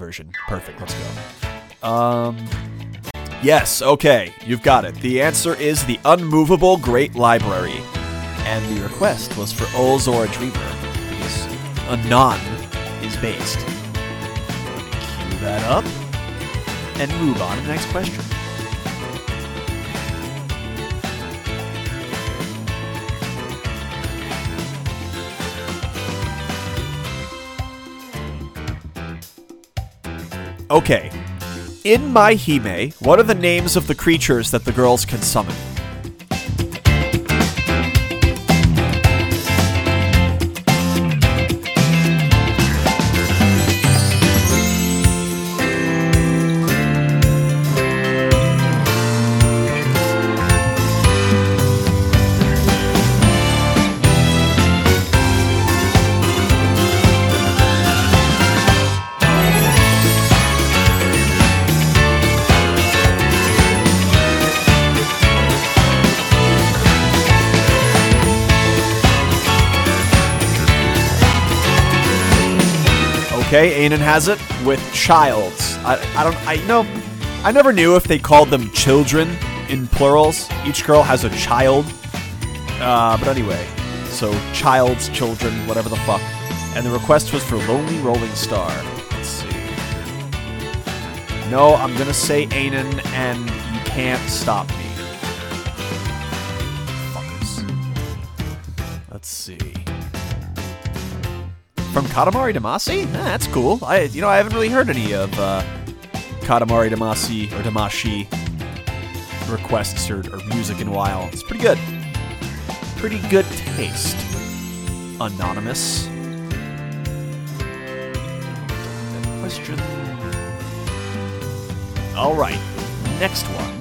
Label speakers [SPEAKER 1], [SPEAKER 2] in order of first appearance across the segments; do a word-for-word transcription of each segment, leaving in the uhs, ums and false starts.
[SPEAKER 1] version. Perfect. Let's go. Um, yes. Okay. You've got it. The answer is the Unmovable Great Library, and the request was for Olzor Dreamer because Anon is based. Let me cue that up and move on to the next question. Okay. In My Hime, what are the names of the creatures that the girls can summon? Okay, Anan has it with childs. I, I don't, I know, I never knew if they called them children in plurals. Each girl has a child. Uh, but anyway, so childs, children, whatever the fuck. And the request was for Lonely Rolling Star. Let's see. No, I'm gonna say Anan, and you can't stop me. Fuckers. Let's see. From Katamari Damacy? Eh, that's cool. I, you know, I haven't really heard any of uh, Katamari Damacy or Damashi requests or, or music in a while. It's pretty good. Pretty good taste. Anonymous. Question. All right. Next one.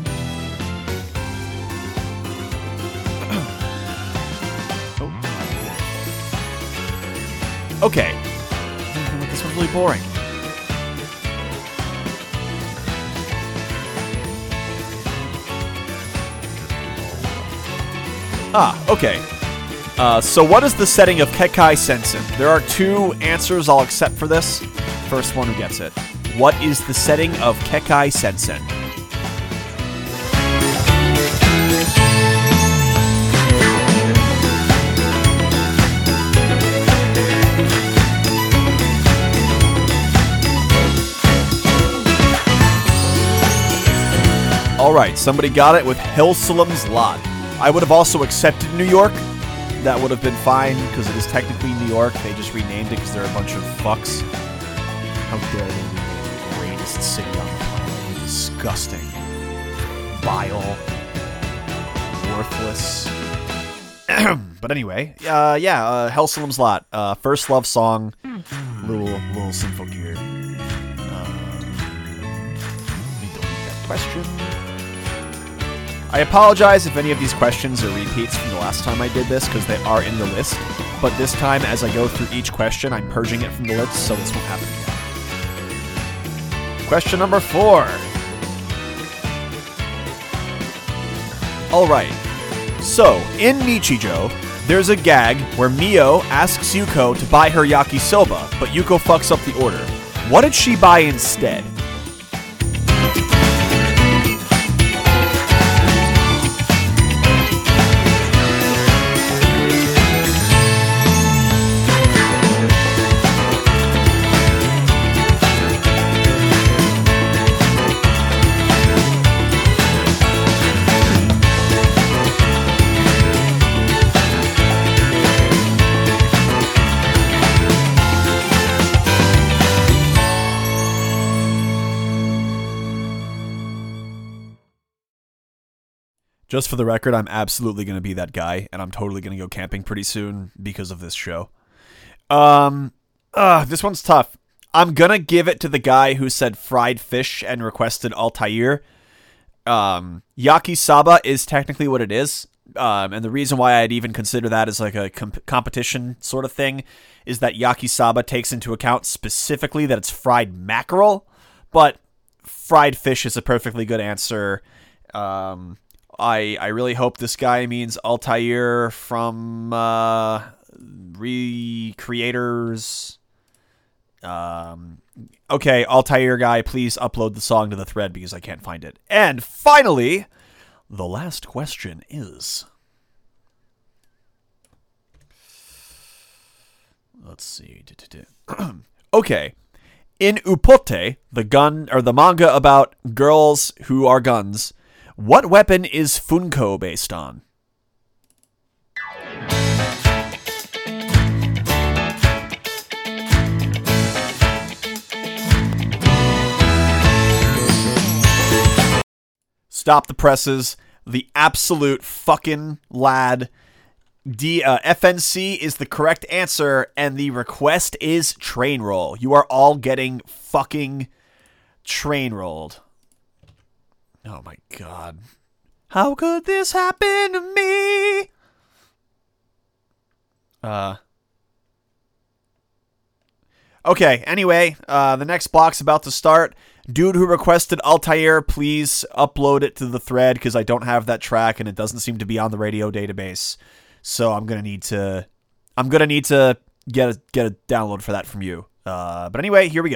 [SPEAKER 1] Okay. This one's really boring. Ah, okay. Uh, so what is the setting of Kekkai Sensen? There are two answers I'll accept for this. First one who gets it. What is the setting of Kekkai Sensen? Alright, somebody got it with Hillsalam's Lot. I would have also accepted New York. That would have been fine, because it is technically New York. They just renamed it because they're a bunch of fucks. How dare they rename the greatest city on the planet? Disgusting. Vile. Worthless. But anyway, uh, yeah, uh, Hellsalam's Lot. Uh, first love song. Little, little Sinful Gear. Uh, let me delete that question. I apologize if any of these questions are repeats from the last time I did this, because they are in the list. But this time, as I go through each question, I'm purging it from the list, so this won't happen again. Question number four. Alright. So, in Nichijou, there's a gag where Mio asks Yuko to buy her yakisoba, but Yuko fucks up the order. What did she buy instead? Just for the record, I'm absolutely going to be that guy, and I'm totally going to go camping pretty soon because of this show. Um, uh, this one's tough. I'm going to give it to the guy who said fried fish and requested Altair. Um, Yakisaba is technically what it is, um, and the reason why I'd even consider that as like a comp- competition sort of thing is that Yakisaba takes into account specifically that it's fried mackerel, but fried fish is a perfectly good answer. Um... I, I really hope this guy means Altair from uh, Recreators. Um, okay, Altair guy, please upload the song to the thread because I can't find it. And finally, the last question is... Let's see. Okay. In Upote, the gun or the manga about girls who are guns, what weapon is Funko based on? Stop the presses. The absolute fucking lad. D, uh, F N C is the correct answer, and the request is train roll. You are all getting fucking train rolled. Oh my god. How could this happen to me? Uh. Okay, anyway, uh, the next block's about to start. Dude who requested Altair, please upload it to the thread, because I don't have that track, and it doesn't seem to be on the radio database. So I'm gonna need to, I'm gonna need to get a get a download for that from you. Uh, but anyway, here we go.